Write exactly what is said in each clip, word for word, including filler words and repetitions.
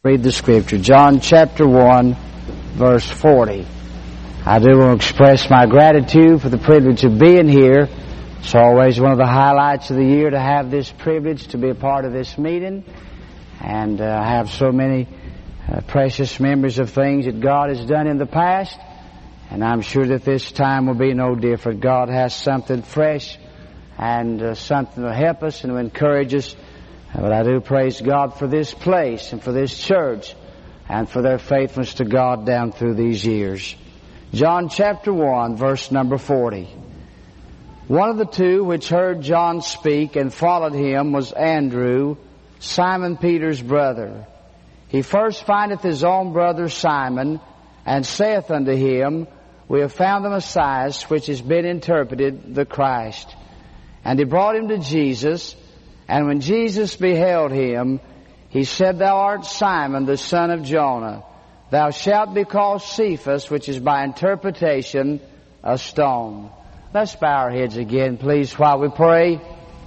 Read the scripture. John chapter one, verse forty. I do want to express my gratitude for the privilege of being here. It's always one of the highlights of the year to have this privilege to be a part of this meeting. And uh, I have so many uh, precious memories of things that God has done in the past. And I'm sure that this time will be no different. God has something fresh and uh, something to help us and to encourage us. But I do praise God for this place and for this church and for their faithfulness to God down through these years. John chapter one, verse number forty. One of the two which heard John speak and followed him was Andrew, Simon Peter's brother. He first findeth his own brother Simon, and saith unto him, We have found the Messiah, which has been interpreted, the Christ. And he brought him to Jesus. And when Jesus beheld him, he said, Thou art Simon, the son of Jonah. Thou shalt be called Cephas, which is by interpretation a stone. Let's bow our heads again, please, while we pray.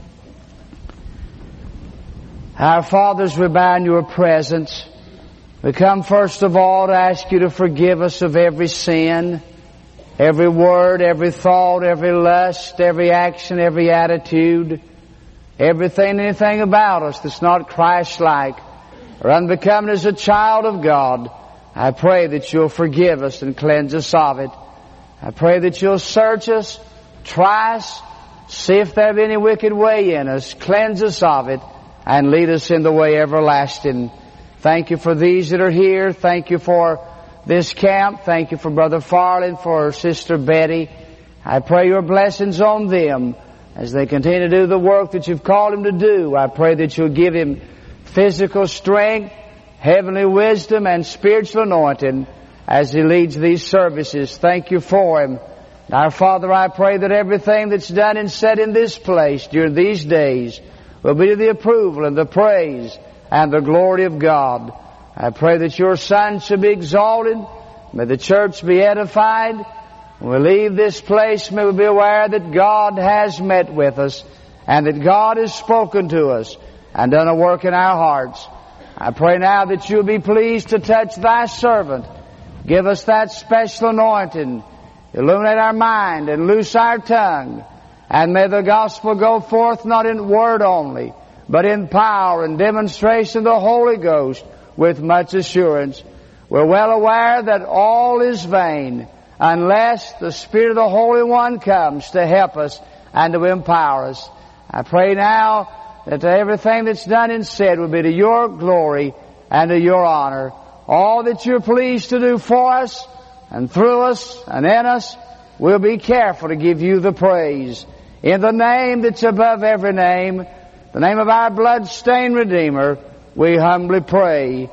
Our fathers, we bow in your presence. We come first of all to ask you to forgive us of every sin, every word, every thought, every lust, every action, every attitude, everything, anything about us that's not Christ-like or unbecoming as a child of God. I pray that you'll forgive us and cleanse us of it. I pray that you'll search us, try us, see if there be any wicked way in us, cleanse us of it, and lead us in the way everlasting. Thank you for these that are here. Thank you for this camp. Thank you for Brother Farley, for Sister Betty. I pray your blessings on them as they continue to do the work that you've called him to do. I pray that you'll give him physical strength, heavenly wisdom, and spiritual anointing as he leads these services. Thank you for him. Our Father, I pray that everything that's done and said in this place during these days will be to the approval and the praise and the glory of God. I pray that your Son should be exalted. May the church be edified. When we leave this place, may we be aware that God has met with us and that God has spoken to us and done a work in our hearts. I pray now that you'll be pleased to touch thy servant. Give us that special anointing. Illuminate our mind and loose our tongue. And may the gospel go forth not in word only, but in power and demonstration of the Holy Ghost with much assurance. We're well aware that all is vain unless the Spirit of the Holy One comes to help us and to empower us. I pray now that everything that's done and said will be to your glory and to your honor. All that you're pleased to do for us and through us and in us, we'll be careful to give you the praise. In the name that's above every name, the name of our blood-stained Redeemer, we humbly pray.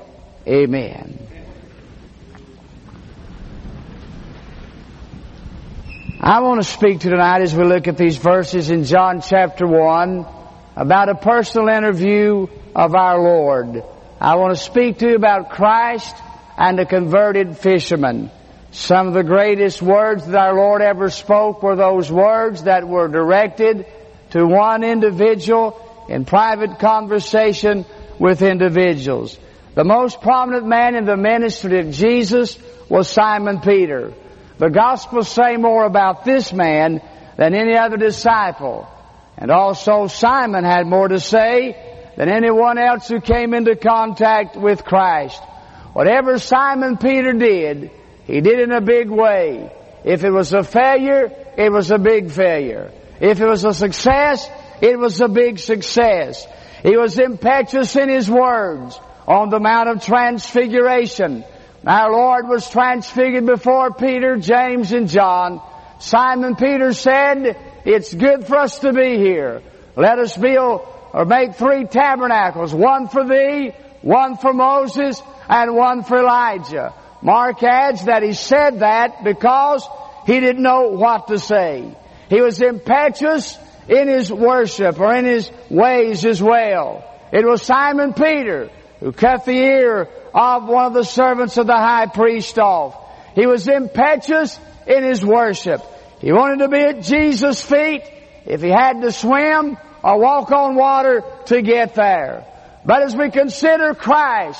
Amen. I want to speak to tonight as we look at these verses in John chapter one about a personal interview of our Lord. I want to speak to you about Christ and a converted fisherman. Some of the greatest words that our Lord ever spoke were those words that were directed to one individual in private conversation with individuals. The most prominent man in the ministry of Jesus was Simon Peter. The Gospels say more about this man than any other disciple. And also Simon had more to say than anyone else who came into contact with Christ. Whatever Simon Peter did, he did in a big way. If it was a failure, it was a big failure. If it was a success, it was a big success. He was impetuous in his words on the Mount of Transfiguration. Our Lord was transfigured before Peter, James, and John. Simon Peter said, It's good for us to be here. Let us build or make three tabernacles, one for thee, one for Moses, and one for Elijah. Mark adds that he said that because he didn't know what to say. He was impetuous in his worship or in his ways as well. It was Simon Peter who cut the ear of one of the servants of the high priest off. He was impetuous in his worship. He wanted to be at Jesus' feet if he had to swim or walk on water to get there. But as we consider Christ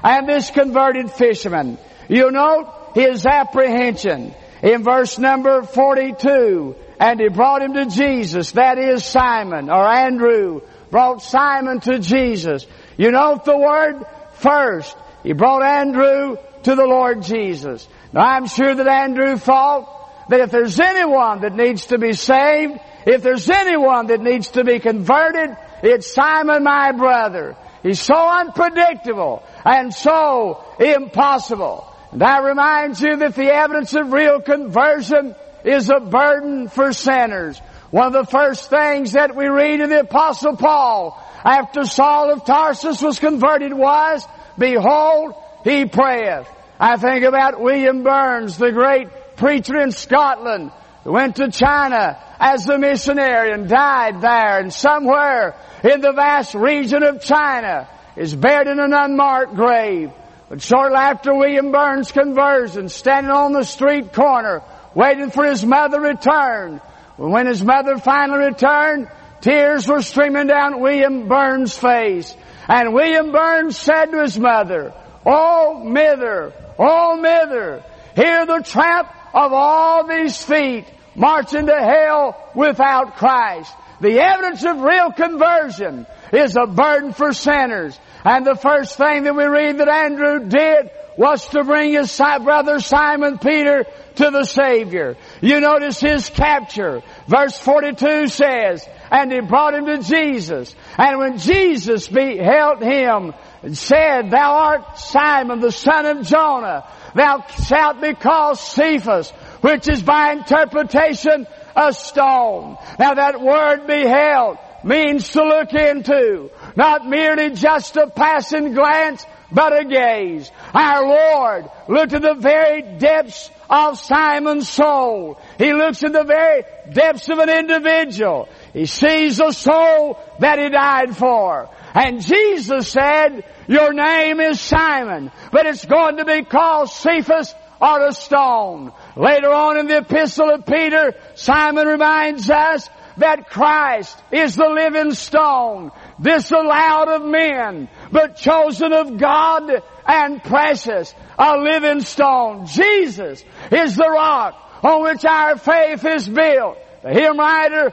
and this converted fisherman. You note his apprehension in verse number forty-two. And he brought him to Jesus. That is Simon, or Andrew, brought Simon to Jesus. You note the word first. He brought Andrew to the Lord Jesus. Now I'm sure that Andrew thought that if there's anyone that needs to be saved, if there's anyone that needs to be converted, it's Simon, my brother. He's so unpredictable and so impossible. And I remind you that the evidence of real conversion is a burden for sinners. One of the first things that we read in the Apostle Paul after Saul of Tarsus was converted was, behold, he prayeth. I think about William Burns, the great preacher in Scotland, who went to China as a missionary and died there, and somewhere in the vast region of China is buried in an unmarked grave. But shortly after William Burns' conversion, standing on the street corner, waiting for his mother to return. When his mother finally returned, tears were streaming down William Burns' face. And William Burns said to his mother, "Oh, mither, oh, mither, hear the tramp of all these feet marching to hell without Christ." The evidence of real conversion is a burden for sinners. And the first thing that we read that Andrew did was to bring his brother Simon Peter to the Savior. You notice his capture. Verse forty-two says, and he brought him to Jesus. And when Jesus beheld him and said, "Thou art Simon, the son of Jonah. Thou shalt be called Cephas," which is by interpretation a stone. Now that word beheld means to look into. Not merely just a passing glance, but a gaze. Our Lord looked at the very depths of Simon's soul. He looks at the very depths of an individual. He sees a soul that He died for. And Jesus said, "Your name is Simon, but it's going to be called Cephas, or a stone." Later on in the epistle of Peter, Simon reminds us that Christ is the living stone, disallowed of men, but chosen of God and precious, a living stone. Jesus is the rock on which our faith is built. The hymn writer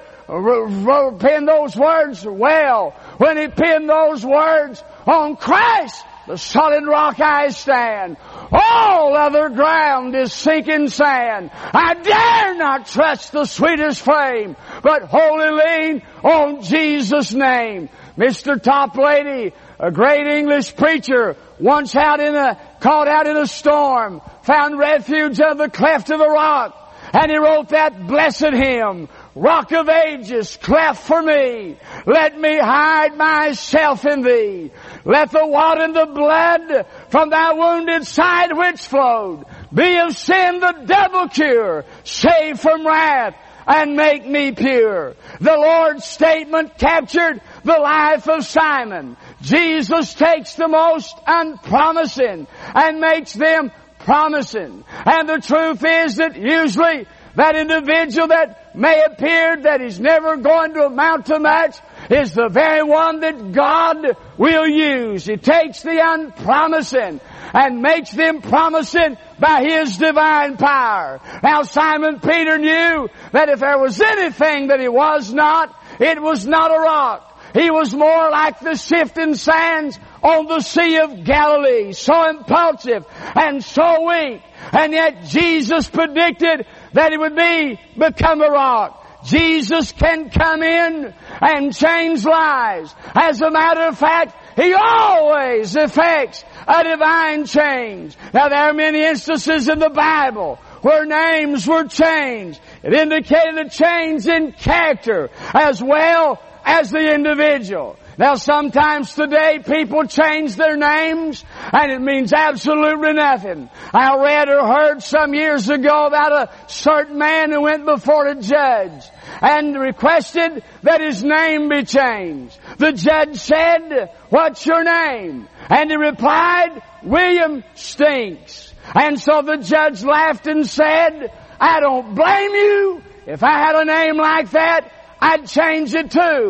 penned those words well when he penned those words, "On Christ, the solid rock I stand. All other ground is sinking sand. I dare not trust the sweetest flame, but wholly lean on Jesus' name." Mister Toplady, a great English preacher, once out in a, caught out in a storm, found refuge of the cleft of a rock, and he wrote that blessed hymn, "Rock of ages, cleft for me, let me hide myself in thee. Let the water and the blood from thy wounded side which flowed be of sin the double cure, save from wrath and make me pure." The Lord's statement captured the life of Simon. Jesus takes the most unpromising and makes them promising. And the truth is that usually that individual that may appear that he's never going to amount to much is the very one that God will use. He takes the unpromising and makes them promising by His divine power. Now Simon Peter knew that if there was anything that he was not, it was not a rock. He was more like the shifting sands on the Sea of Galilee, so impulsive and so weak. And yet Jesus predicted that he would be, become a rock. Jesus can come in and change lives. As a matter of fact, He always effects a divine change. Now there are many instances in the Bible where names were changed. It indicated a change in character as well as the individual. Now sometimes today people change their names and it means absolutely nothing. I read or heard some years ago about a certain man who went before a judge and requested that his name be changed. The judge said, "What's your name?" And he replied, "William Stinks." And so the judge laughed and said, "I don't blame you. If I had a name like that, I'd change it too."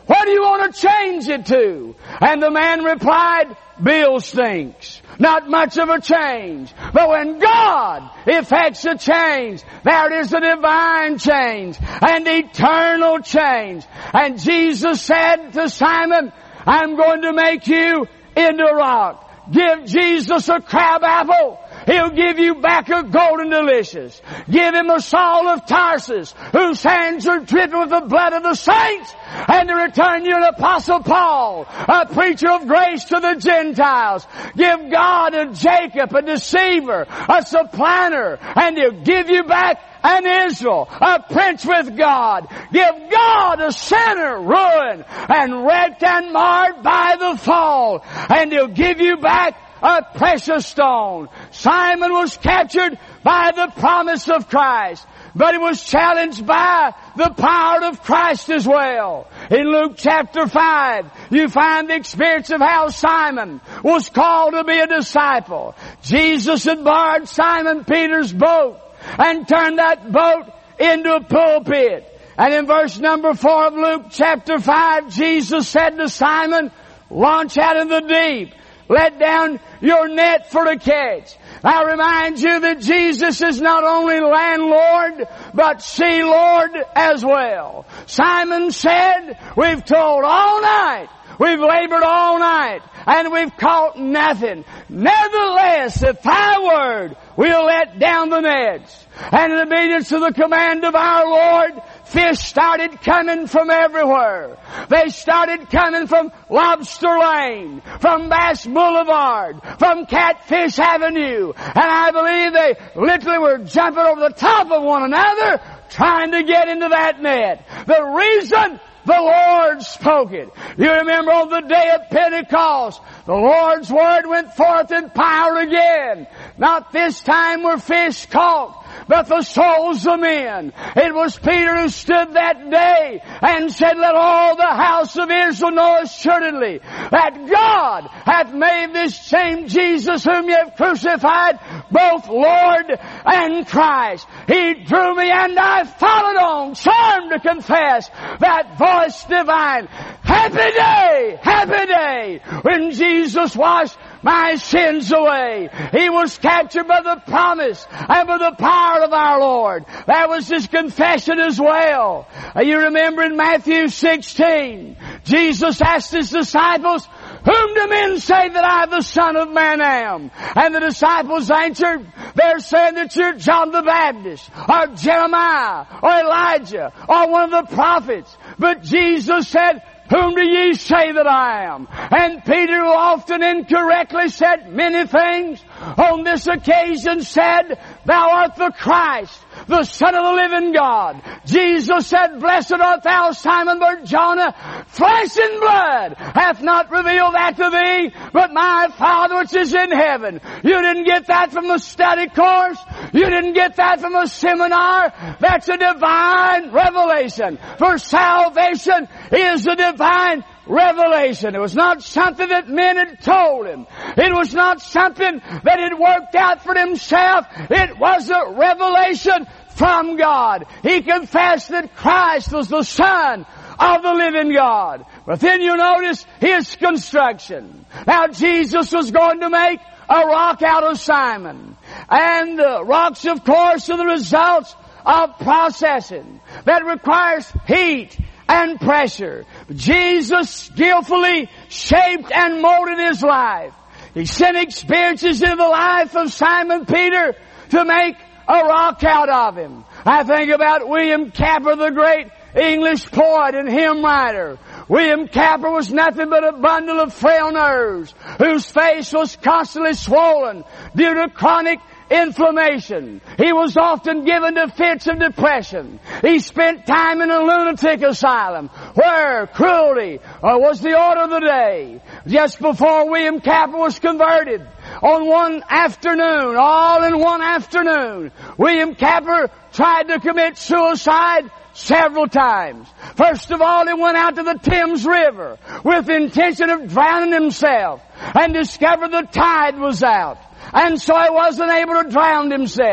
What do you want to change it to? And the man replied, Bill stinks. Not much of a change. But when God effects a change, there is a divine change, an eternal change. And Jesus said to Simon, I'm going to make you into a rock. Give Jesus a crab apple. He'll give you back a golden delicious. Give him a Saul of Tarsus, whose hands are dripping with the blood of the saints, and to return you an Apostle Paul, a preacher of grace to the Gentiles. Give God a Jacob, a deceiver, a supplanter, and he'll give you back an Israel, a prince with God. Give God a sinner, ruined and wrecked and marred by the fall, and he'll give you back a precious stone. Simon was captured by the promise of Christ, but he was challenged by the power of Christ as well. In Luke chapter five, you find the experience of how Simon was called to be a disciple. Jesus had borrowed Simon Peter's boat and turned that boat into a pulpit. And in verse number four of Luke chapter five, Jesus said to Simon, launch out in the deep. Let down your net for the catch. I remind you that Jesus is not only landlord, but sea lord as well. Simon said, we've toiled all night, we've labored all night, and we've caught nothing. Nevertheless, at thy word, we'll let down the nets. And in obedience to the command of our Lord, fish started coming from everywhere. They started coming from Lobster Lane, from Bass Boulevard, from Catfish Avenue. And I believe they literally were jumping over the top of one another, trying to get into that net. The reason the Lord spoke it. You remember on the day of Pentecost, the Lord's word went forth in power again. Not this time were fish caught, but the souls of men. It was Peter who stood that day and said, let all the house of Israel know assuredly that God hath made this same Jesus whom ye have crucified both Lord and Christ. He drew me and I followed on, charmed to confess that voice divine. Happy day, happy day, when Jesus washed my sins away. He was captured by the promise and by the power of our Lord. That was his confession as well. You remember in Matthew sixteen, Jesus asked his disciples, whom do men say that I, the Son of Man, am? And the disciples answered, they're saying that you're John the Baptist, or Jeremiah, or Elijah, or one of the prophets. But Jesus said, whom do ye say that I am? And Peter, who often incorrectly said many things, on this occasion said, thou art the Christ, the Son of the living God. Jesus said, blessed art thou, Simon Bar-Jonah, flesh and blood hath not revealed that to thee, but my Father which is in heaven. You didn't get that from a study course. You didn't get that from a seminar. That's a divine revelation. For salvation is a divine revelation. It was not something that men had told him. It was not something that had worked out for himself. It was a revelation from God. He confessed that Christ was the Son of the living God. But then you notice his construction. Now Jesus was going to make a rock out of Simon. And uh, rocks, of course, are the results of processing that requires heat and pressure. Jesus skillfully shaped and molded his life. He sent experiences into the life of Simon Peter to make a rock out of him. I think about William Cowper, the great English poet and hymn writer. William Cowper was nothing but a bundle of frail nerves, whose face was constantly swollen due to chronic inflammation. He was often given to fits of depression. He spent time in a lunatic asylum where cruelty was the order of the day. Just before William Cowper was converted, on one afternoon, all in one afternoon, William Cowper tried to commit suicide several times. First of all, he went out to the Thames River with the intention of drowning himself and discovered the tide was out. And so he wasn't able to drown himself.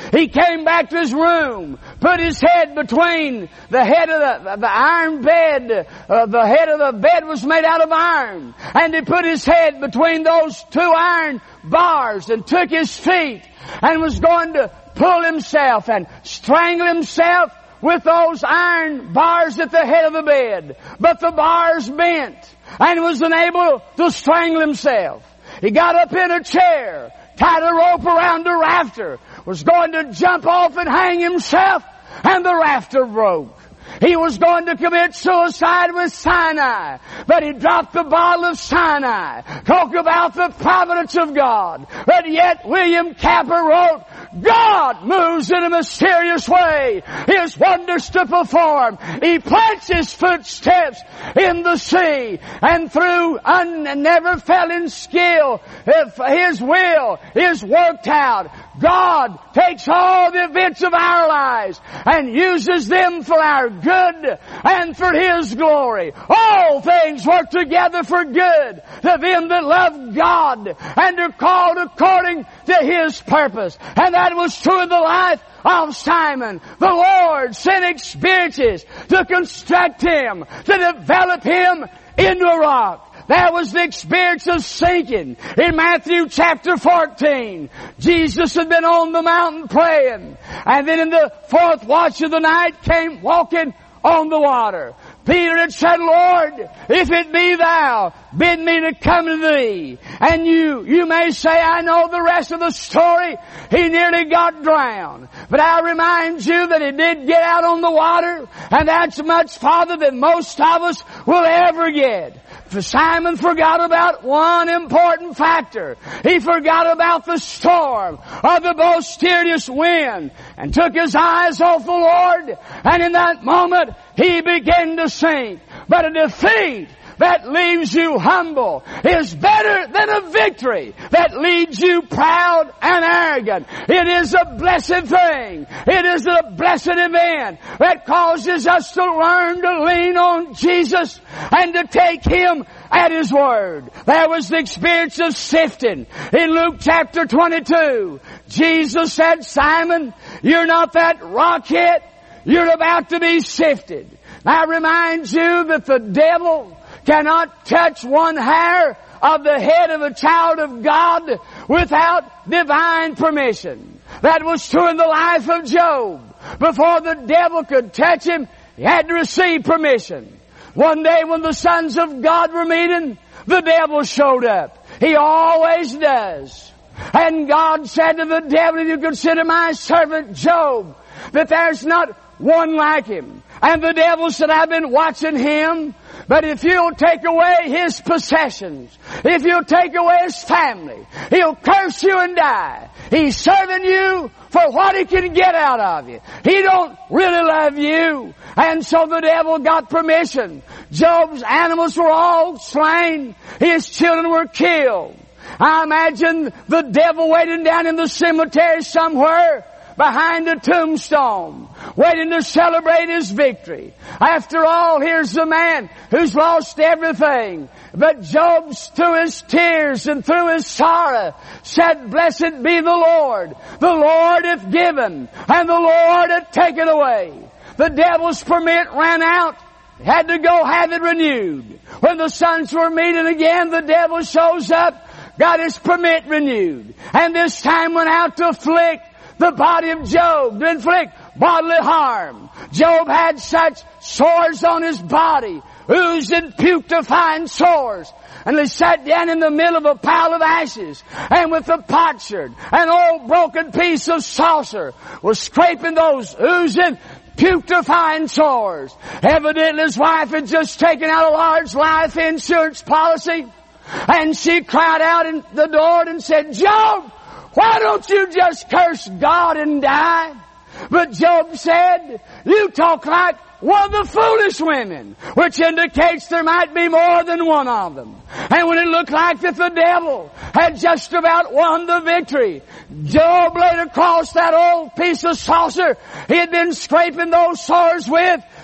He came back to his room, put his head between the head of the, the iron bed. Uh, the head of the bed was made out of iron. And he put his head between those two iron bars and took his feet and was going to pull himself and strangle himself with those iron bars at the head of the bed. But the bars bent and was unable to strangle himself. He got up in a chair, tied a rope around a rafter, was going to jump off and hang himself, and the rafter broke. He was going to commit suicide with Sinai, but he dropped the bottle of Sinai. Talk about the providence of God. But yet William Capper wrote, God moves in a mysterious way His wonders to perform. He plants His footsteps in the sea, and through un- never failing skill, if His will is worked out. God takes all the events of our lives and uses them for our good and for His glory. All things work together for good to them that love God and are called according to His purpose. And that was true in the life of Simon. The Lord sent experiences to construct him, to develop him into a rock. There was the experience of sinking in Matthew chapter fourteen. Jesus had been on the mountain praying, and then in the fourth watch of the night came walking on the water. Peter had said, Lord, if it be Thou, bid me to come to Thee. And you, you may say, I know the rest of the story. He nearly got drowned. But I remind you that he did get out on the water, and that's much farther than most of us will ever get. For Simon forgot about one important factor. He forgot about the storm or the boisterous wind and took his eyes off the Lord, and in that moment he began to sink. But a defeat that leaves you humble is better than a victory that leads you proud and arrogant. It is a blessed thing. It is a blessed event that causes us to learn to lean on Jesus and to take Him at His word. There was the experience of sifting. In Luke chapter twenty-two, Jesus said, Simon, you're not that rock yet. You're about to be sifted. I remind you that the devil cannot touch one hair of the head of a child of God without divine permission. That was true in the life of Job. Before the devil could touch him, he had to receive permission. One day when the sons of God were meeting, the devil showed up. He always does. And God said to the devil, you consider my servant Job, that there's not one like him. And the devil said, I've been watching him, but if you'll take away his possessions, if you'll take away his family, he'll curse you and die. He's serving you for what he can get out of you. He don't really love you. And so the devil got permission. Job's animals were all slain. His children were killed. I imagine the devil waiting down in the cemetery somewhere behind a tombstone, waiting to celebrate his victory. After all, here's a man who's lost everything. But Job, through his tears and through his sorrow, said, Blessed be the Lord. The Lord hath given, and the Lord hath taken away. The devil's permit ran out. Had to go have it renewed. When the sons were meeting again, the devil shows up, got his permit renewed, and this time went out to afflict the body of Job, to inflict bodily harm. Job had such sores on his body, oozing, putrefying sores. And they sat down in the middle of a pile of ashes, and with a potsherd, an old broken piece of saucer, was scraping those oozing, putrefying sores. Evidently his wife had just taken out a large life insurance policy, and she cried out in the door and said, Job, why don't you just curse God and die? But Job said, you talk like one of the foolish women, which indicates there might be more than one of them. And when it looked like that the devil had just about won the victory, Job laid across that old piece of saucer he had been scraping those sores with,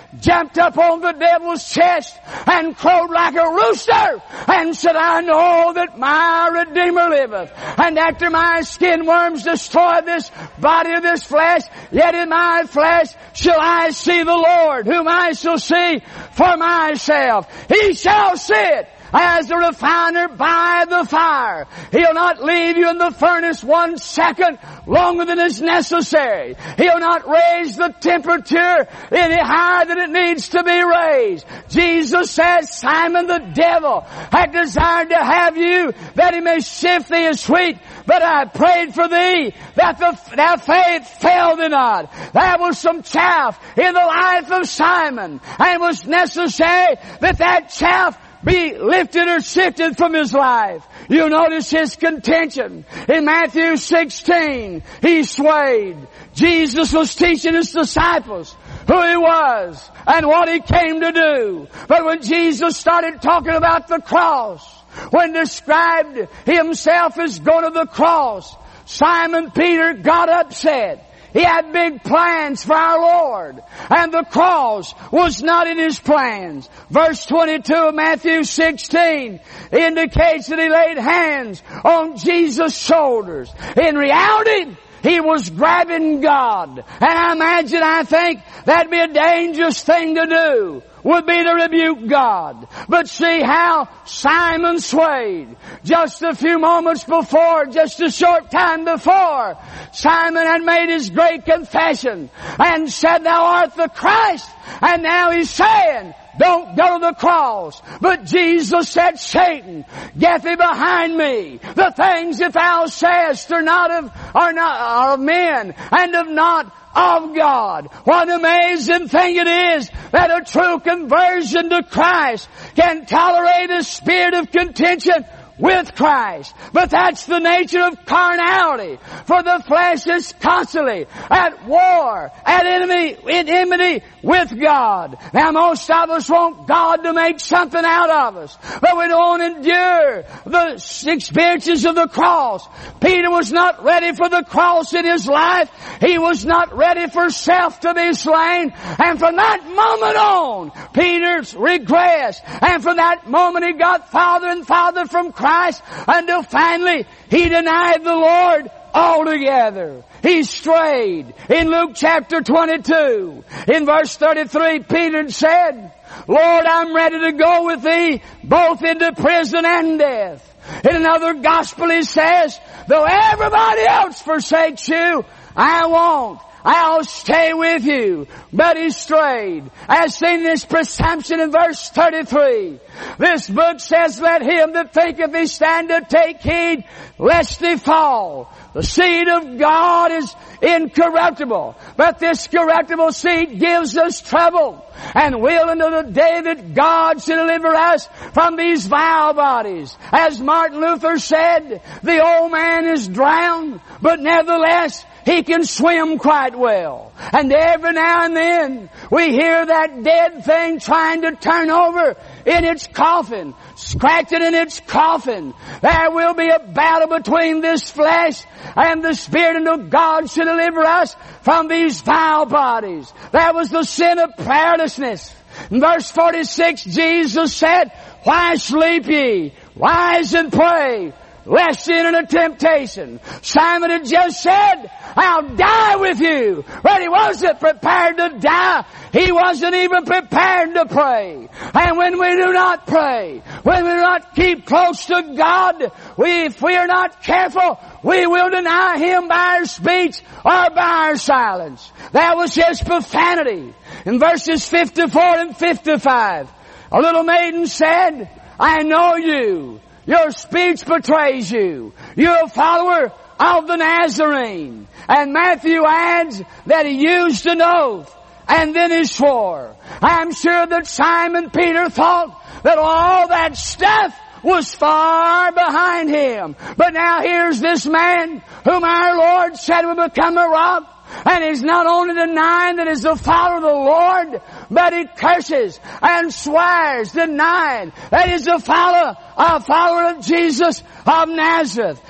jumped up on the devil's chest and crowed like a rooster and said, I know that my Redeemer liveth. And after my skin worms destroy this body of this flesh, yet in my flesh shall I see the Lord, whom I shall see for myself. He shall sit as a refiner by the fire. He'll not leave you in the furnace one second longer than is necessary. He'll not raise the temperature any higher than it needs to be raised. Jesus says, Simon, the devil had desired to have you that he may sift thee as wheat, but I prayed for thee that the, thy faith fail thee not. There was some chaff in the life of Simon, and it was necessary that that chaff be lifted or sifted from his life. You notice his contention. In Matthew sixteen, he swayed. Jesus was teaching his disciples who he was and what he came to do. But when Jesus started talking about the cross, when described himself as going to the cross, Simon Peter got upset. He had big plans for our Lord, and the cross was not in his plans. Verse twenty-two of Matthew sixteen indicates that he laid hands on Jesus' shoulders. In reality, he was grabbing God. And I imagine, I think, that'd be a dangerous thing to do, would be to rebuke God. But see how Simon swayed. Just a few moments before, just a short time before, Simon had made his great confession and said, Thou art the Christ. And now he's saying, don't go to the cross. But Jesus said, Satan, get thee behind me. The things that thou sayest are not of, are not, are of men and of not of God. What an amazing thing it is that a true conversion to Christ can tolerate a spirit of contention with Christ. But that's the nature of carnality. For the flesh is constantly at war, at enemy, in enmity with God. Now most of us want God to make something out of us, but we don't endure the experiences of the cross. Peter was not ready for the cross in his life. He was not ready for self to be slain. And from that moment on, Peter's regressed. And from that moment he got farther and farther from Christ. Christ until finally he denied the Lord altogether. He strayed. In Luke chapter twenty-two, in verse thirty-three, Peter said, Lord, I'm ready to go with thee both into prison and death. In another gospel he says, though everybody else forsakes you, I won't. I'll stay with you. But he strayed. As seen this presumption in verse thirty-three. This book says, let him that thinketh he standeth take heed lest he fall. The seed of God is incorruptible, but this corruptible seed gives us trouble. And will until the day that God shall deliver us from these vile bodies. As Martin Luther said, the old man is drowned, but nevertheless he can swim quite well. And every now and then we hear that dead thing trying to turn over in its coffin, scratching in its coffin. There will be a battle between this flesh and the Spirit until God shall deliver us from these vile bodies. That was the sin of prayerlessness. In verse forty-six, Jesus said, why sleep ye? Rise and pray, lest ye enter into temptation. Simon had just said, I'll die with you. But he wasn't prepared to die. He wasn't even prepared to pray. And when we do not pray, when we do not keep close to God, we, if we are not careful, we will deny Him by our speech or by our silence. That was his profanity. In verses fifty-four and fifty-five, a little maiden said, I know you. Your speech betrays you. You're a follower of the Nazarene. And Matthew adds that he used an oath and then he swore. I'm sure that Simon Peter thought that all that stuff was far behind him. But now here's this man whom our Lord said would become a rock. And he's not only denying that he's a follower of the Lord, but he curses and swears, denying that he's a follower, a follower of Jesus of Nazareth.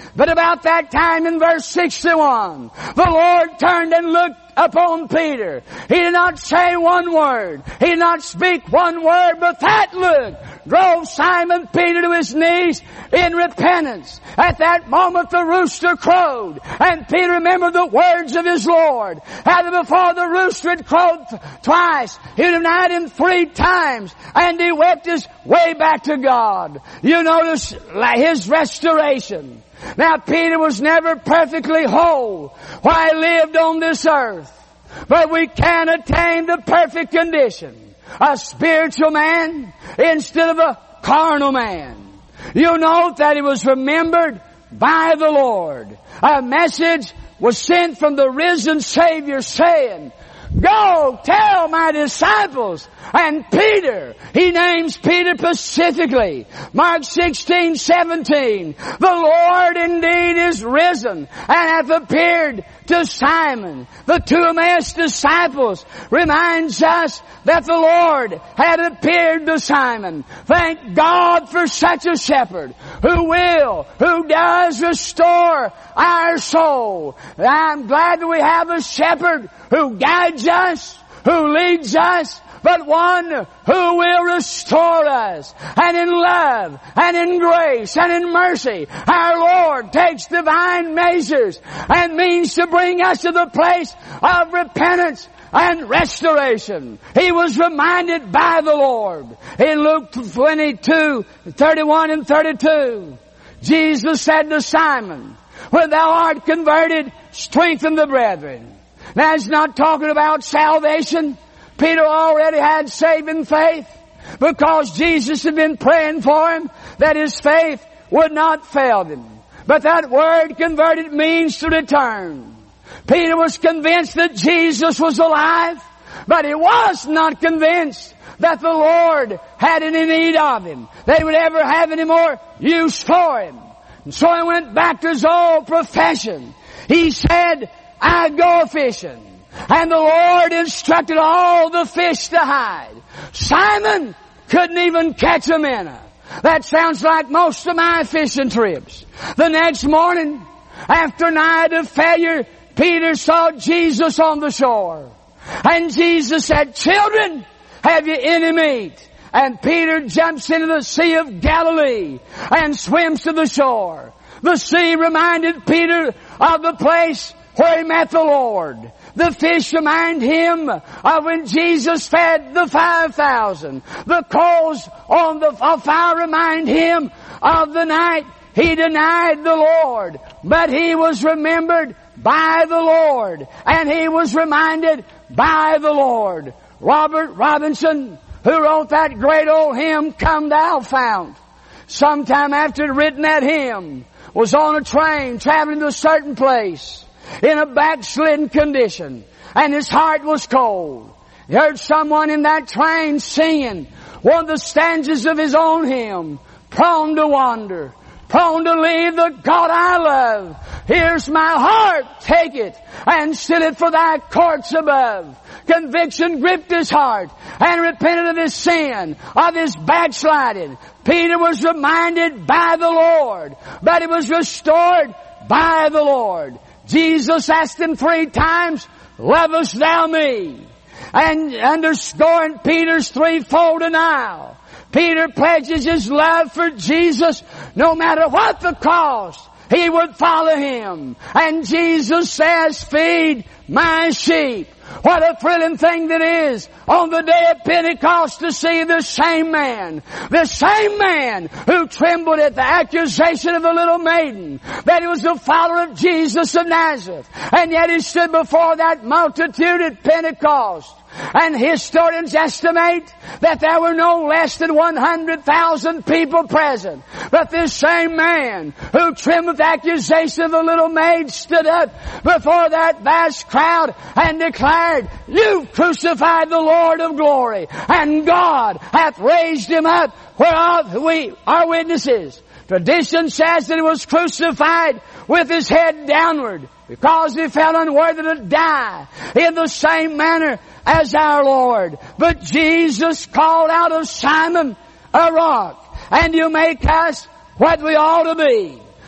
But about that time in verse sixty-one, the Lord turned and looked upon Peter. He did not say one word. He did not speak one word, but that look drove Simon Peter to his knees in repentance. At that moment the rooster crowed, and Peter remembered the words of his Lord. How before the rooster had crowed twice, he denied him three times, and he wept his way back to God. You notice his restoration. Now Peter was never perfectly whole while he lived on this earth. But we can attain the perfect condition. A spiritual man instead of a carnal man. You note that he was remembered by the Lord. A message was sent from the risen Savior saying, "Go tell my disciples." And Peter, he names Peter specifically. Mark sixteen seventeen. The Lord indeed is risen and hath appeared to Simon. The two Emmaus disciples reminds us that the Lord had appeared to Simon. Thank God for such a shepherd who will, who does restore our soul. I'm glad that we have a shepherd who guides us, who leads us, but one who will restore us. And in love, and in grace, and in mercy, our Lord takes divine measures and means to bring us to the place of repentance and restoration. He was reminded by the Lord. In Luke twenty-two, thirty-one and thirty-two, Jesus said to Simon, "When thou art converted, strengthen the brethren." Now he's not talking about salvation. Peter already had saving faith because Jesus had been praying for him that his faith would not fail him. But that word converted means to return. Peter was convinced that Jesus was alive, but he was not convinced that the Lord had any need of him, that he would ever have any more use for him. And so he went back to his old profession. He said, "I go fishing." And the Lord instructed all the fish to hide. Simon couldn't even catch a minnow. That sounds like most of my fishing trips. The next morning, after a night of failure, Peter saw Jesus on the shore. And Jesus said, "Children, have you any meat?" And Peter jumps into the Sea of Galilee and swims to the shore. The sea reminded Peter of the place where he met the Lord. The fish remind him of when Jesus fed the five thousand. The coals on the fire remind him of the night he denied the Lord. But he was remembered by the Lord, and he was reminded by the Lord. Robert Robinson, who wrote that great old hymn, "Come Thou Fount," sometime after he'd written that hymn, was on a train traveling to a certain place in a backslidden condition, and his heart was cold. He heard someone in that train singing one of the stanzas of his own hymn, "Prone to wander, prone to leave the God I love. Here's my heart, take it, and set it for thy courts above." Conviction gripped his heart, and repented of his sin, of his backsliding. Peter was reminded by the Lord, but he was restored by the Lord. Jesus asked him three times, "Lovest thou me?" And underscoring Peter's threefold denial, Peter pledges his love for Jesus no matter what the cost. He would follow him. And Jesus says, "Feed my sheep." What a thrilling thing that is on the day of Pentecost to see the same man, the same man who trembled at the accusation of the little maiden, that he was a follower of Jesus of Nazareth. And yet he stood before that multitude at Pentecost. And historians estimate that there were no less than one hundred thousand people present. But this same man who trembled with the accusation of the little maid stood up before that vast crowd and declared, "You've crucified the Lord of glory, and God hath raised him up, whereof we are witnesses." Tradition says that he was crucified with his head downward, because he felt unworthy to die in the same manner as our Lord. But Jesus called out of Simon a rock, "And you make us what we ought to be."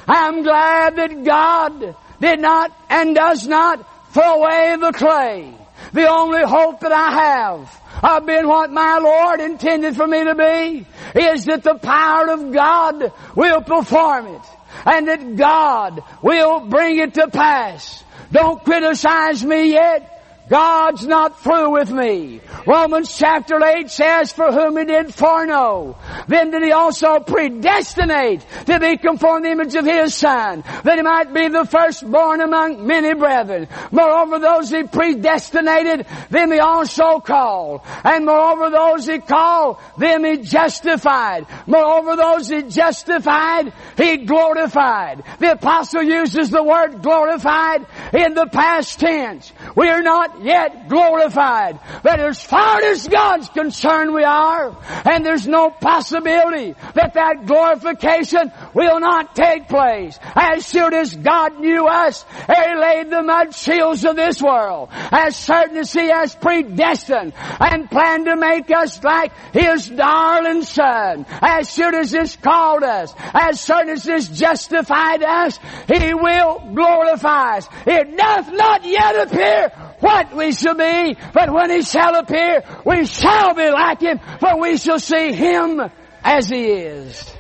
I'm glad that God did not and does not throw away the clay. The only hope that I have of being what my Lord intended for me to be is that the power of God will perform it and that God will bring it to pass. Don't criticize me yet. God's not through with me. Romans chapter eight says, for whom He did foreknow, then did He also predestinate to be conformed to the image of His Son, that He might be the firstborn among many brethren. Moreover, those He predestinated, them He also called. And moreover, those He called, them He justified. Moreover, those He justified, He glorified. The apostle uses the word glorified in the past tense. We are not yet glorified, but as far as God's concerned we are, and there's no possibility that that glorification will not take place. As soon as God knew us, He laid the mud shields of this world. As certain as He has predestined and planned to make us like His darling Son, as soon as He's called us, as certain as He's justified us, He will glorify us. It doth not yet appear what we shall be, but when He shall appear, we shall be like Him, for we shall see Him as He is.